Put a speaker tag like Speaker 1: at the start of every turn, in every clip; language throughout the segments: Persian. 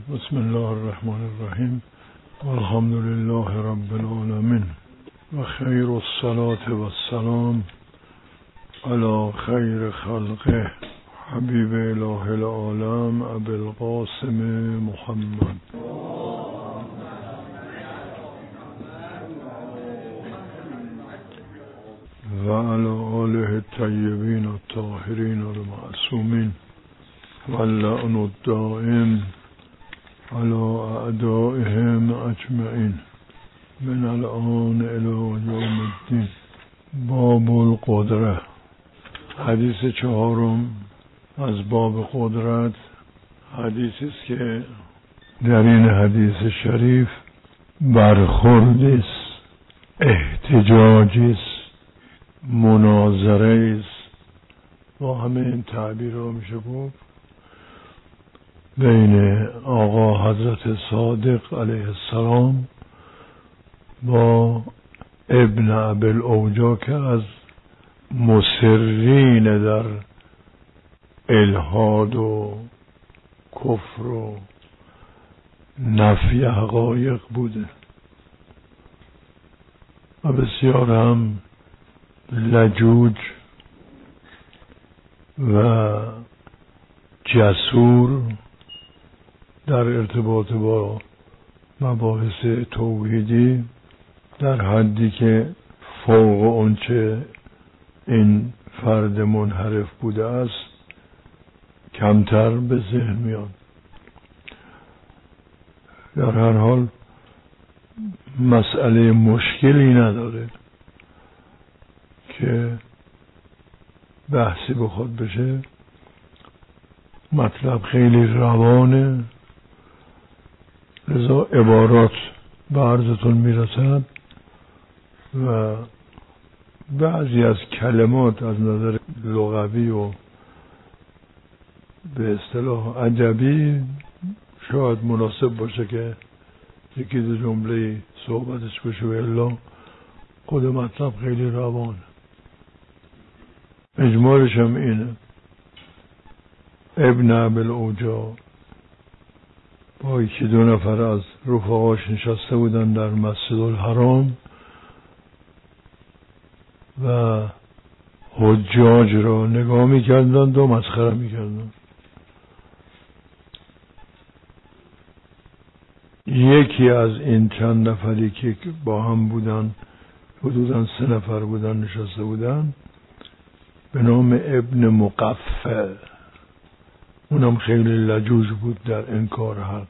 Speaker 1: بسم الله الرحمن الرحیم والحمد لله رب العالمین و خیر الصلاة و السلام علی خیر خلقه حبیب اله العالم ابی القاسم محمد و علی آله الطیبین الطاهرین المعصومین و اللعن الدائم على اعدائهم اجمعین من الان الى یوم الدین. باب القدرة، حدیث چهارم از باب قدرت. حدیثی است که در این حدیث شریف برخوردی است، احتجاجی است، مناظره است، با همه این تعبیرها میشه گفت بین آقا حضرت صادق علیه السلام با ابن ابی الاوجاع که از مصرین در الحاد و کفر و نفی حقایق بوده و بسیار هم لجوج و جسور در ارتباط با مباحث توحیدی، در حدی که فوق اونچه این فرد منحرف بوده است کمتر به ذهن میاد. در هر حال مسئله مشکلی نداره که بحثی بخواد بشه. مطلب خیلی روانه، لذا عبارات به عرضتون میرسد و بعضی از کلمات از نظر لغوی و به اصطلاح ادبی شاید مناسب باشه که یکی دو جمله صحبتش بشه و الا خود مطلب خیلی روانه. اجمالش هم اینه: ابن ابی الاوجاع با یکی دو نفر از رفقاش نشسته بودن در مسجد الحرام و حجاج را نگاه میکردند و مسخره میکردند. یکی از این چند نفری که با هم بودن، حدوداً 3 نفر بودن نشسته بودن، به نام ابن مقفل، اونم خیلی لجوج بود در انکار حق،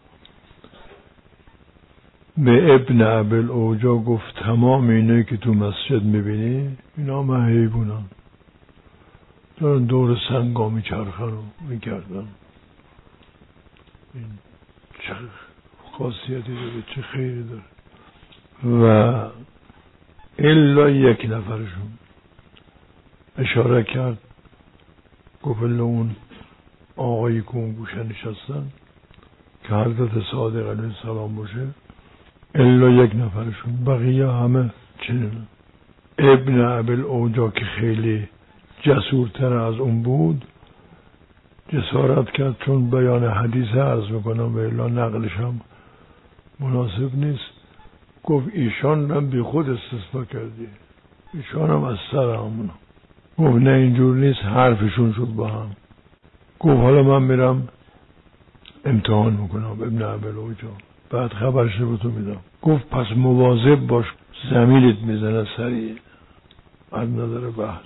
Speaker 1: به ابن ابی الاوجاع گفت تمام اینه که تو مسجد میبینی اینا مهیبونن، دارن دور سنگا میچرخن و میکردن، این چه خاصیتی داره، چه خیری داره. و الا یک نفرشون اشاره کرد، گفت الا اون آقایی که اون گوشه نشستن که حضرت صادق علیه السلام باشه، الا یک نفرشون، بقیه همه چنین. ابن ابی الاوجاع که خیلی جسورتر از اون بود جسارت کرد، چون بیان حدیث عرض میکنم و الا نقلش هم مناسب نیست، گفت ایشان هم بی خود استثناء کردی، ایشان هم از سر همون. گفت نه اینجور نیست، حرفشون شد با هم. گفت حالا من میرم امتحان میکنم ابن ابی الاوجاع، بعد خبرش رو تو میدم. گفت پس مواظب باش، زمینت میزنه سریع از نظر بحث،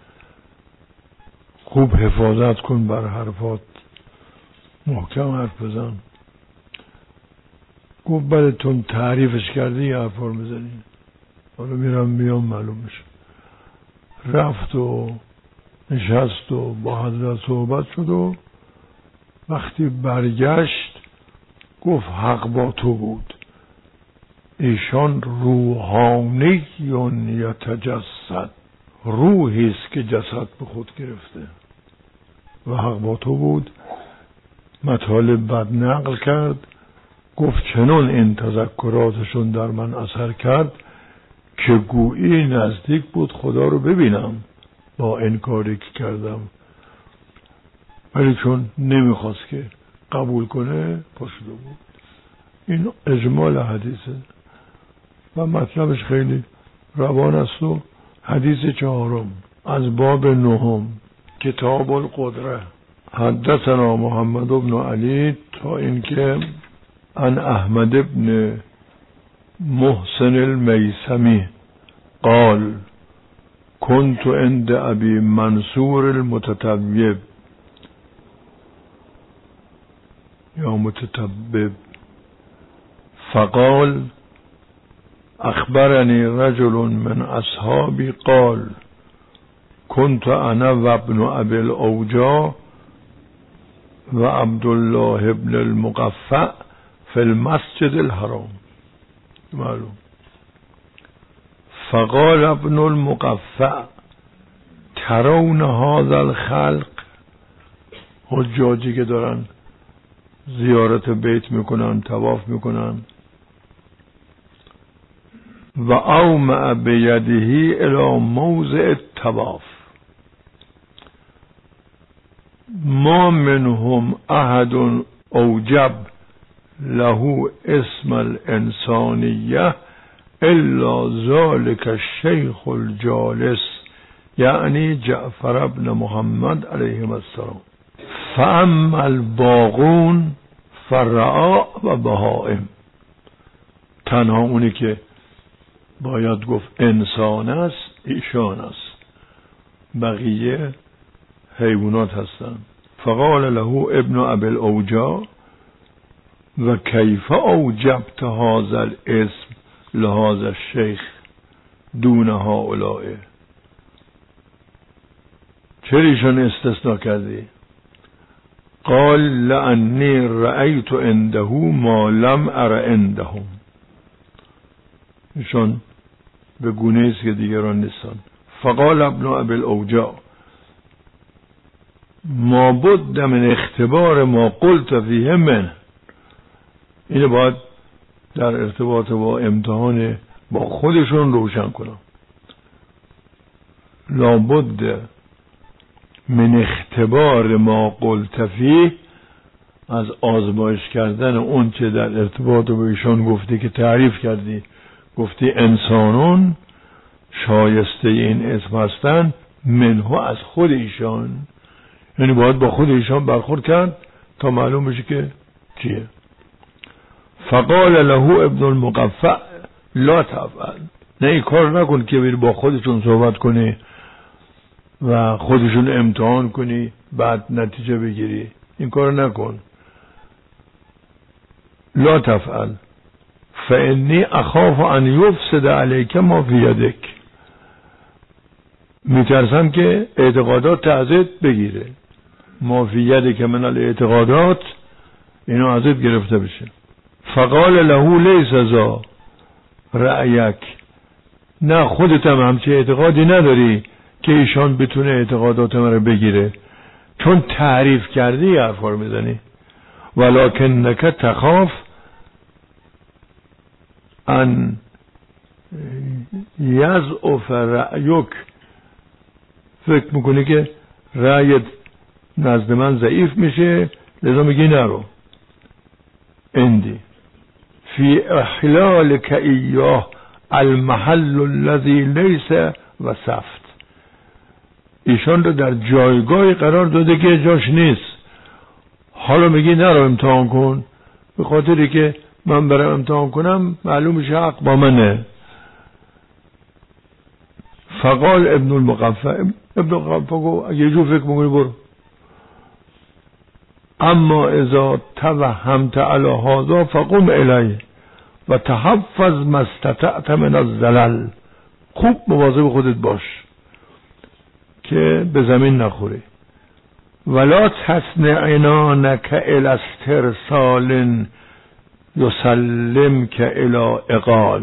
Speaker 1: خوب حفاظت کن بر حرفات، محکم حرف بزن. گفت بله تون تعریفش کردی یه حرفا رو میزنی، حالا میرم میام معلوم میشه. رفت و نشست و با حضرت صحبت شد و وقتی برگشت گفت حق با تو بود، ایشان روحانی یتجسد، روحی است که جسد به خود گرفته و حق با تو بود. مطالب بد نقل کرد، گفت چنان این تذکراتشون در من اثر کرد که گویی نزدیک بود خدا رو ببینم با انکاری که کردم، ولی چون نمیخواست که قبول کنه پاشده بود. این اجمال حدیثه و مطلبش خیلی روان است. و حدیث 4 از باب 9 کتاب القدره. حدثنا محمد بن علی تا اینکه عن احمد بن محسن المیسمی قال كنت عند ابي منصور المتطبب یا متطبب فقال اخبرني رجل من اصحابي قال كنت انا وابن ابي الاوجاع وعبد الله بن المقفع في المسجد الحرام. معلوم. فقال ابن المقفع ترون هذا الخلق، حجاجی که دارن زیارت بیت میکنن، طواف میکنن، و اومع بیده الى موضع الطواف ما منهم احد اوجب له اسم الانسانیه الا ذلك الشیخ الجالس یعنی جعفر ابن محمد علیه السلام. فاما الباقون فرعاء و بهائم، تنها اونی که باید گفت انسان است ایشان است، بقیه حیوانات هستند. فقال له ابن ابي الاوجاع و کیف اوجبت هذا الاسم لهذا الشیخ دون هؤلاء، چرا ایشان استثناء کردی؟ قال لأني رأيت عنده ما لم ار عندهم، ایشان به گونه است که دیگران نیستن. فقال ابن ابي الاوجاع ما بد من اختبار ما قلت فیه من، اینو باید در ارتباط با امتحان با خودشون روشن کنم. لابد من اختبار ما قلت فیه، از آزمایش کردن اون چه در ارتباط با ایشان گفتی که تعریف کردی، گفتی انسانون شایسته این اسم هستن، منه از خود ایشان، یعنی باید با خود ایشان برخورد کرد تا معلوم بشه که کیه. فقال له ابن المقفع لا تفعل، نه این کار نکن که بری با خودشون صحبت کنی و خودشون امتحان کنی بعد نتیجه بگیری، این کار نکن. لا تفعل فانی اخاف ان یفسد علیک ما فی یدک، میترسم که اعتقادات ازت بگیره، ما فی یدک من الاعتقادات، اینو ازت گرفته بشه. فقال له لیس ذا رأیک، نه خودت هم همچه اعتقادی نداری که ایشان بتونه اعتقادات من رو بگیره، چون تعریف کردی حرفا رو میزنی. ولکنک تخاف ان یضعف رأیک، فکر میکنی که رأیت نزد من ضعیف میشه، لذا میگی نرو. اندی فی احلالک ایاه المحل الذی لیس وصفت، ایشان رو در جایگاهی قرار داده که جاش نیست، حالا میگی نرو امتحان کن، به خاطری که من برم امتحان کنم معلوم میشه حق با منه. فقال ابن المقفع گو اگه یه جور فکر میکنی برو، اما اذا توهمت علی هذا فقم الیه و تحفظ ما استطعت من الزلل، خوب مواظب خودت باش که به زمین نخوری. ولا تصنع عنانک الی استرسال یسلمک الی اقال،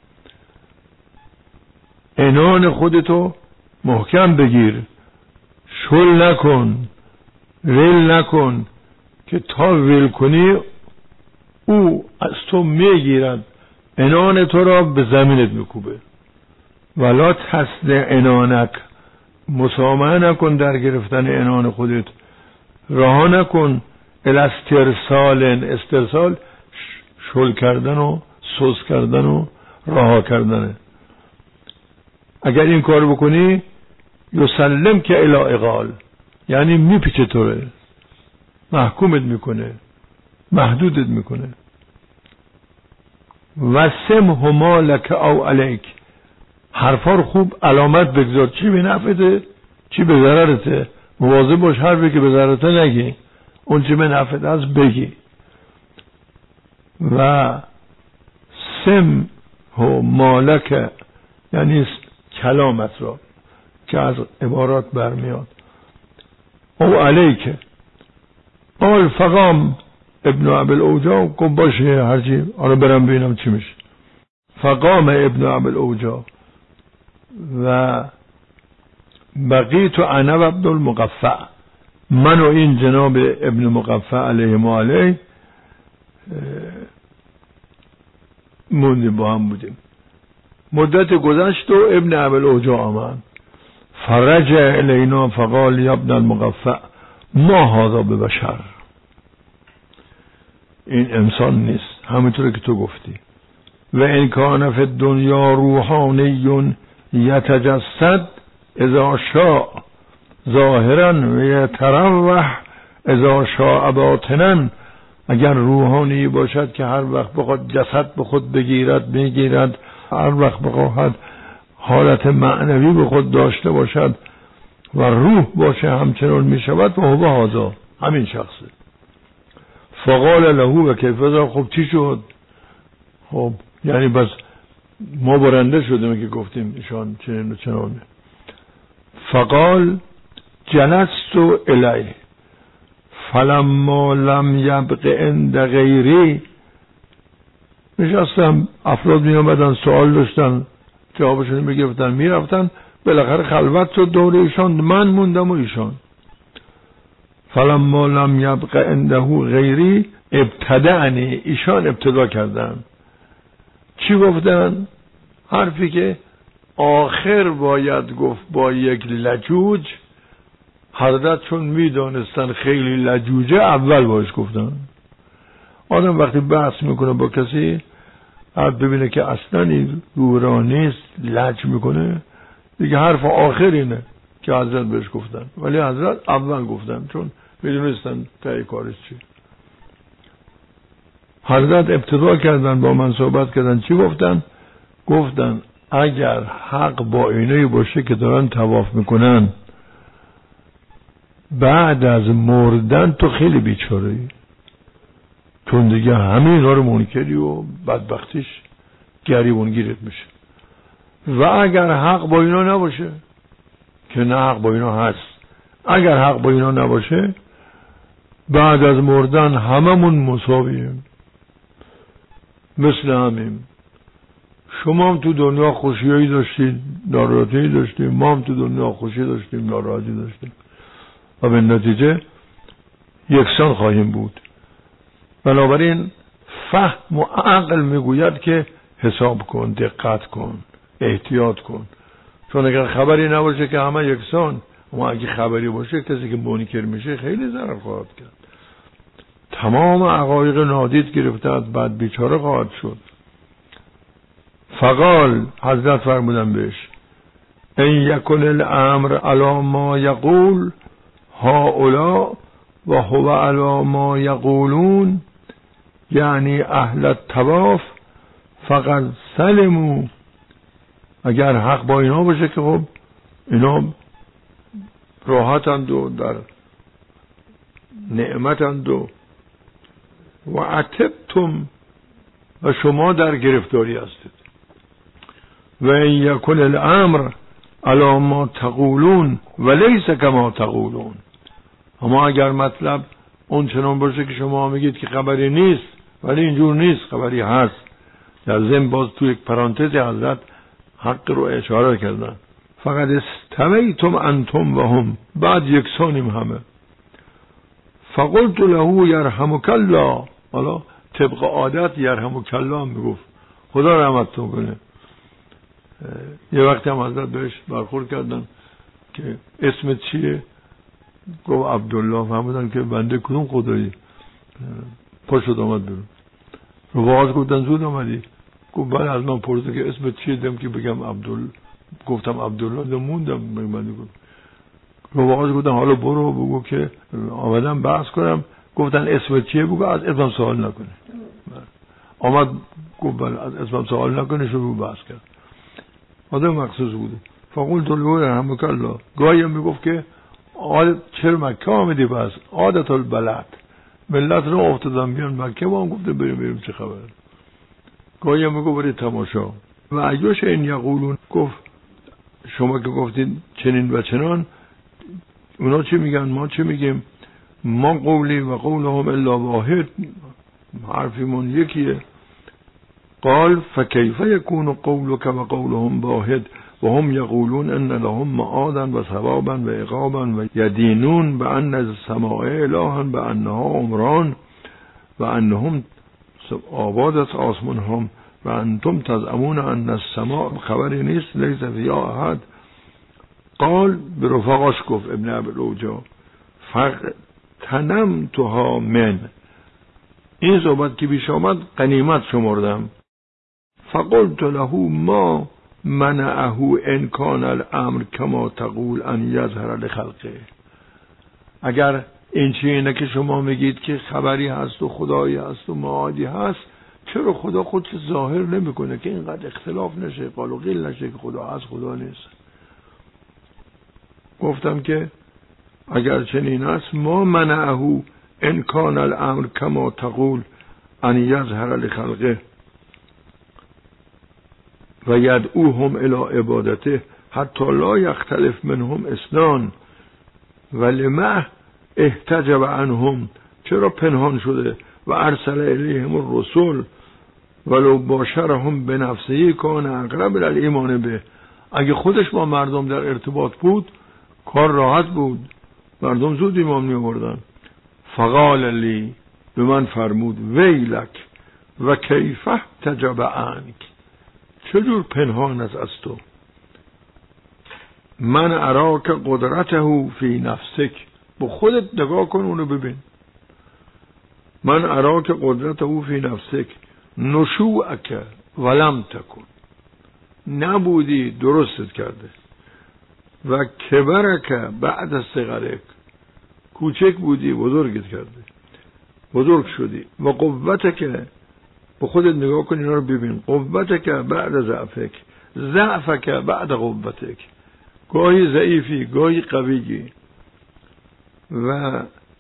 Speaker 1: عنان خودتو محکم بگیر، شل نکن، ریل نکن که تا ویل کنی او از تو میگیرد، عنان تو را به زمینت میکوبه. ولا تصنع عنانک، مسامحه نکن در گرفتن عنان خودت، رها نکن استرسال شل کردن و سوس کردن و رها کردنه. اگر این کار بکنی یسلم که الی اقال، یعنی میپیچه توره، محکومت میکنه، محدودت میکنه. و سم هما لک او علیک، حرفا رو خوب علامت بگذار، چی به نفعته چی به ضررته. مواظب باش حرفی که به ضررته نگی، اون چی به نفعته از بگی. و سم هما لک یعنی کلامت را که از عبارات برمیاد. او علیک قال فقام ابن ابی الاوجاع، گفت باشه هرچی، حالا برم ببینم چی میشه. فقام ابن ابی الاوجاع و بقیت انا و ابن المقفع، من و این جناب ابن مقفع علیه ما علیه موندیم، با هم بودیم. مدت گذشت و ابن ابی الاوجاع آمد. فرجع الینا فقال یا ابن المقفع ما هذا ببشر، این انسان نیست، همینطور که تو گفتی. و این کان فی الدنیا روحانی یتجسد اذا شاء ظاهرا و یتروح اذا شاء باطنا، اگر روحانی باشد که هر وقت بخواد جسد به خود بگیرد میگیرد، هر وقت بخواهد حالت معنوی به خود داشته باشد و روح باشه همچنان می شود. و هو هذا، همین شخصه. فقال له و کیف ذا، خب چی شد؟ خب یعنی بس ما برنده شدیم که گفتیم ایشان چنین و چنانه. فقال جلست الیه فلما لم یبق عند غیری، نشستم، افراد می آمدن سوال داشتن، جوابشون میگرفتن میرفتن، بالاخره خلوت شد دور ایشان، من موندم و ایشان. فلما لم یبق عنده غیری ابتدعنی، ایشان ابتدا کردن. چی گفتن؟ حرفی که آخر باید گفت با یک لجوج، حضرت چون میدانستن خیلی لجوجه اول باش گفتن. آدم وقتی بحث میکنه با کسی ببینه که اصلا رو نیست، لج میکنه دیگه، حرف آخر اینه که حضرت بهش گفتن، ولی حضرت اول گفتن چون میدونستن تایی کارش چی. حضرت ابتدا کردن با من صحبت کردن. چی گفتن؟ گفتن اگر حق با اینایی باشه که دارن طواف میکنن بعد از مردن تو خیلی بیچاره‌ای، چون دیگه همین اینا رو منکری و بدبختیش گریبونگیرت میشه. و اگر حق با اینا نباشه، که نه حق با اینا هست، اگر حق با اینا نباشه بعد از مردن هممون مساویم، مثل همیم. شما هم تو دنیا خوشیایی داشتید، ناراحتی داشتیم، ما هم تو دنیا خوشی داشتیم، ناراحتی داشتیم و به نتیجه یکسان خواهیم بود. بنابراین فهم و عقل میگوید که حساب کن، دقت کن، احتیاط کن، چون اگر خبری نباشه که همه یکسان، اما اگه خبری باشه کسی که منکر میشه خیلی ضرر خواهد کرد، تمام عقایق نادید گرفته، بعد بیچاره خواهد شد. فقال، حضرت فرمودن بهش این یکن الامر علی ما یقول هؤلاء و هو علی ما یقولون، یعنی اهل الطواف فقط سلمو، اگر حق با اینا باشه که خب اینا راحتند و در نعمتند و عتبتم، و شما در گرفتاری هستید. و این یکن الامر علی ما تقولون و لیس کما تقولون، اما اگر مطلب اون چنان باشه که شما میگید که خبری نیست، ولی اینجور نیست، خبری هست. در ضمن باز تو یک پرانتز حضرت حق رو اشاره کردن، فقط استویتم انتم و هم، بعد یکسانیم همه. فقلت له یرحمک الله، حالا طبق عادت یرحمک الله میگفت خدا رحمتتون کنه. یه وقتی هم حضرت بهش برخورد کردن که اسمت چیه؟ گفت عبدالله. فهمیدن که بنده کدوم خدایی؟ پاشد آمد بیرون. رفاقاش گفتن زود آمدی؟ گفت بله. از من پرسید که اسمت چیه؟ دم که بگم عبدالله. گفتم عبدالله. موندم. رفاقاش گفتن حالا برو بگو که آمدم بحث کنم. گفتن اسمت چیه؟ بگو از اسمم سوال نکنه. آمد گفت بله از اسمم سوال نکنه. شروع بحث کرد. آدم مخصوص بوده. فقلت له رحمک الله. گاهی هم میگفت که چرا مکه آمدی؟ پس عادت البلد، ملت رو افتادن بیان مکه. ما هم گفته بریم چه خبر. گاهی هم میگفت برید تماشا. و ایوش این یقولون، گفت شما که گفتین چنین و چنان، اونا چی میگن ما چی میگیم؟ ما قولی و قولهم الا واحد، حرفیمون یکیه. قال فكيف يكون قولك وقولهم واحد وهم يقولون ان لهم معادا وثوابا وعقابا ويدينون بان السماء الها بانها عمران وانهم آبادت آسمان هم و انتم تزعمون ان السماء خبری نیست لیس فیها احد. قال به رفقاش گفت ابن ابی الاوجاع فاغتنمتها من، این صحبت که پیش آمد غنیمت شمردم. فقلت له ما منعه ان کان الامر کما تقول ان یظهر لخلقه. اگر این چیزی که شما میگید که خبری هست و خدایی هست و معادی هست، چرا خدا خودش ظاهر نمیکنه که اینقدر اختلاف نشه، قال و قیل نشه که خدا هست خدا نیست؟ گفتم که اگر چنین است ما منعه ان کان الامر کما تقول ان یظهر لخلقه و یدعوهم الی عبادته حتی لا یختلف منهم اثنان ولما احتجب عنهم، چرا پنهان شده، و ارسل الیهم الرسول ولو باشرهم بنفسه کان اقرب الایمان به. اگه خودش با مردم در ارتباط بود کار راحت بود، مردم زود ایمان می آوردن. فقال لی، به من فرمود ویلک و کیف احتجب عنک، چجور پنهان است از تو؟ من اراک قدرته فی نفسک، با خودت نگاه کن اونو ببین. من اراک قدرته فی نفسک نشوءک ولم تکن، نبودی درستت کرده. و کبرک بعد صغرک، کوچک بودی بزرگت کرده، بزرگ شدی. و قوتک، با خودت نگاه کن اینا رو ببین. قوتک بعد ضعفک، ضعفک بعد قوتک، گاهی ضعیفی گاهی قویی. و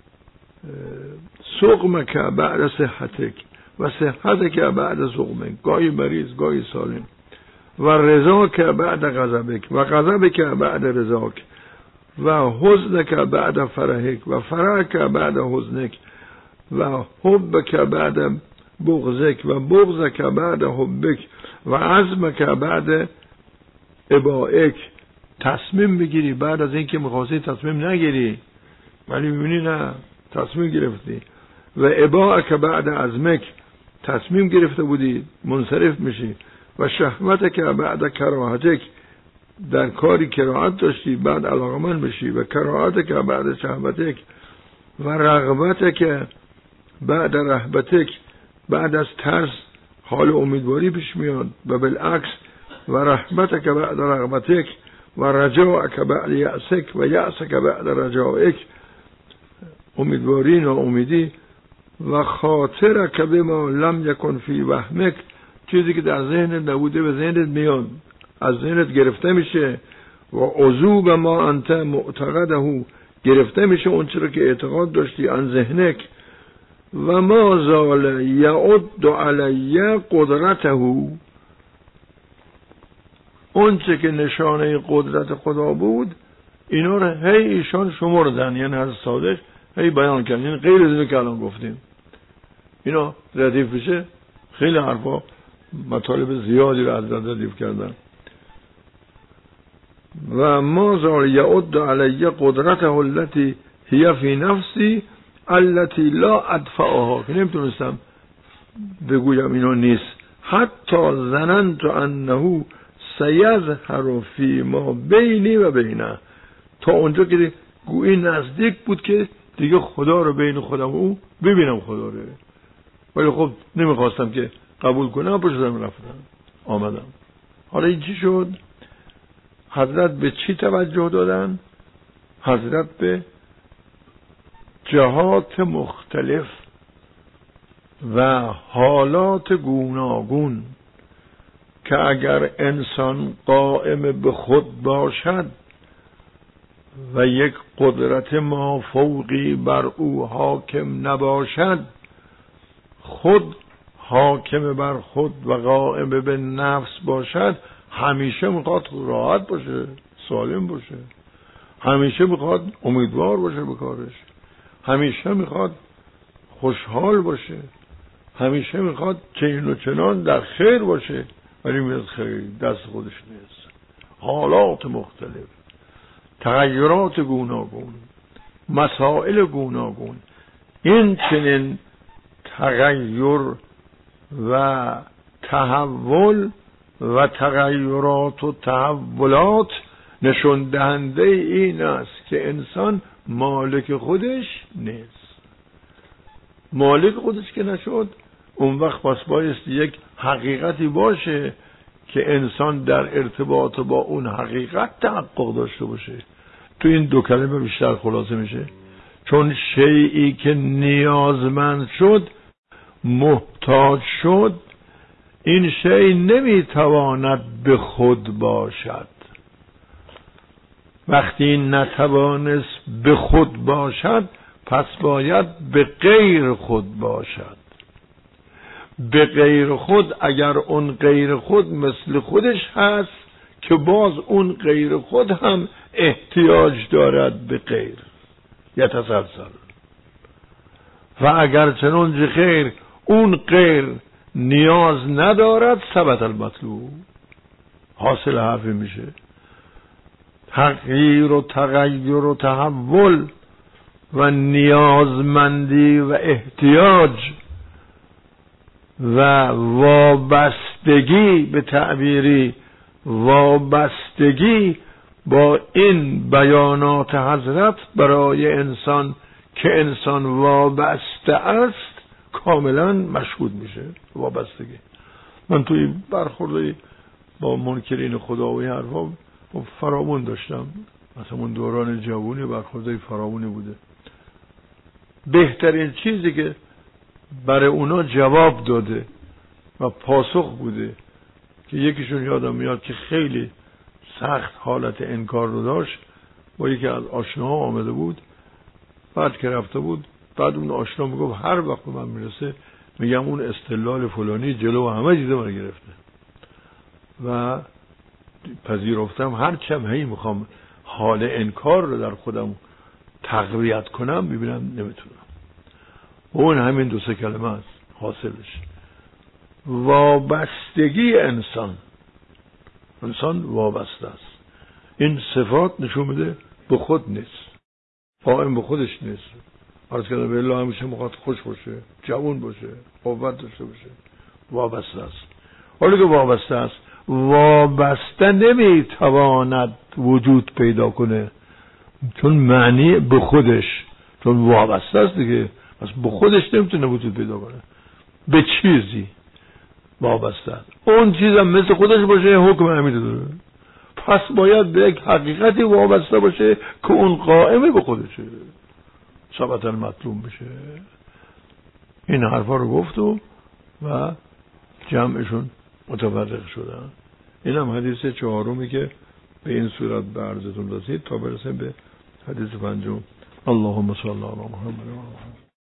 Speaker 1: سقمک بعد صحتک و صحتک بعد سقمک، گاهی مریض گاهی سالم. و رضاک بعد غضبک و غضبک بعد رضاک و حزنک بعد فرحک و فرحک بعد حزنک و حبک بعد بغضک و بغضک بعد حبک و عزمک بعد ابائک. تصمیم بگیری بعد از اینکه می‌خواستی تصمیم نگیری، ولی می‌بینی نه تصمیم گرفتی. و ابائک بعد عزمک، تصمیم گرفته بودی منصرف میشی. و شهوتک بعد کراهتک، در کاری کراهت داشتی بعد علاقمند بشی. و کراهتک بعد شهوتک و رغبتک بعد رهبتک، بعد از ترس حال امیدواری پیش میاد. و بالعکس و رهبتک بعد رغبتک و رجاءک بعد یأسک و یأسک بعد رجائک، امیدواری ناامیدی. و خاطرک بما لم یکن فی وهمک، چیزی که در ذهنت نبوده به ذهنت میاد، از ذهنت گرفته میشه. و عذوب ما انت معتقده، گرفته میشه اون چرا که اعتقاد داشتی ان ذهنک. و ما زال یعد علی قدرته، اون چه که نشانه قدرت خدا بود اینا رو هی ایشان شمردن، یعنی از صادق هی بیان کردن. یعنی غیر از اینو که الان گفتیم اینا ردیف بشه، خیلی حرفا مطالب زیادی رو از ردیف کردن. و ما زال یعد علی قدرته التي هي فی نفسی التي لا ادفعها، که نمیتونستم بگویم اینا نیست. حتی ظننت انه سیظهر فی ما بینی و بینه، تا اونجا که گویی نزدیک بود که دیگه خدا رو بین خودم و او ببینم خدا رو. ولی خب نمیخواستم که قبول کنم، پشتم رفتم آمدم. حالا این چی شد؟ حضرت به چی توجه دادن؟ حضرت به جهات مختلف و حالات گوناگون که اگر انسان قائم به خود باشد و یک قدرت مافوقی بر او حاکم نباشد، خود حاکم بر خود و قائم به نفس باشد، همیشه میخواد راحت باشه، سالم باشه، همیشه میخواد امیدوار باشه به کارش، همیشه میخواد خوشحال باشه، همیشه میخواد چنین و چنان در خیر باشه، ولی میاد خیر دست خودش نیست. حالات مختلف، تغییرات گوناگون، مسائل گوناگون، این چنین تغییر و تحول و تغییرات و تحولات نشون دهنده این است که انسان مالک خودش نیست. مالک خودش که نشد، اون وقت پس بایست یک حقیقتی باشه که انسان در ارتباط با اون حقیقت تحقق داشته باشه. تو این دو کلمه بیشتر خلاصه میشه. چون شیئی که نیازمند شد، محتاج شد، این شیء نمیتواند به خود باشد. وقتی نتوانست به خود باشد، پس باید به غیر خود باشد. به غیر خود، اگر اون غیر خود مثل خودش هست، که باز اون غیر خود هم احتیاج دارد به غیر، یتسلسل. و اگر چنانچه خیر اون غیر نیاز ندارد، ثبت المطلوب. حاصل حرفی میشه تغییر و تغییر و تحول و نیازمندی و احتیاج و وابستگی، به تعبیری وابستگی با این بیانات حضرت برای انسان که انسان وابسته است کاملا مشهود میشه. وابستگی. من توی برخوردی با منکرین خدا و این حرفا فراوون داشتم، مثلا اون دوران جوانی برخوردی فراوونی بوده. بهترین چیزی که برای اونا جواب داده و پاسخ بوده که یکیشون یادم میاد که خیلی سخت حالت انکار رو داشت، با یکی از آشناها آمده بود، بعد که رفته بود، بعد اون آشنا میگفت هر وقت من میرسه میگم اون استدلال فلانی جلو همه چیز من گرفته و پذیرفتم. هر چم هی میخوام حال انکار رو در خودم تقویت کنم، ببینم نمیتونم. اون همین دو سه کلمه است حاصلش. وابستگی انسان وابسته است. این صفات نشون میده به خود نیست، قائم به خودش نیست. عرض کردم به الله همیشه میخواد خوش باشه، جوان باشه، قوت داشته باشه، وابسته است. حالا که وابسته است، وابسته نمیتواند وجود پیدا کنه، چون معنی به خودش، چون وابسته است دیگه، پس به خودش نمیتونه وجود پیدا کنه. به چیزی وابسته است، اون چیز هم مثل خودش باشه، حکم همین داره. پس باید به یک حقیقتی وابسته باشه که اون قائمه به خودشه، ثبت المطلوب بشه. این حرفا رو گفت و جمعشون متفرق شدن. این هم حدیث چهارمی که به این صورت به عرضتون رسید تا برسیم به حدیث پنجم. اللهم صل علی محمد.